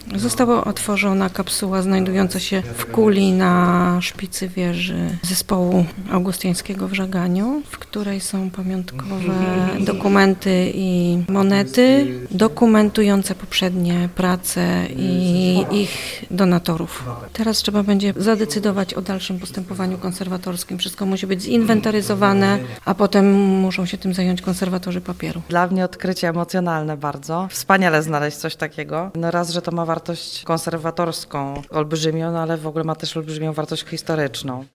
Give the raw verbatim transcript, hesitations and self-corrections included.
Została otworzona kapsuła znajdująca się w kuli na szpicy wieży zespołu augustiańskiego w Żaganiu, w której są pamiątkowe dokumenty i monety dokumentujące poprzednie prace i ich donatorów. Teraz trzeba będzie zadecydować o dalszym postępowaniu konserwatorskim. Wszystko musi być zinwentaryzowane, a potem muszą się tym zająć konserwatorzy papieru. Dla mnie odkrycie emocjonalne bardzo. Wspaniale znaleźć coś takiego. No raz, że to ma wartość konserwatorską olbrzymią, no ale w ogóle ma też olbrzymią wartość historyczną.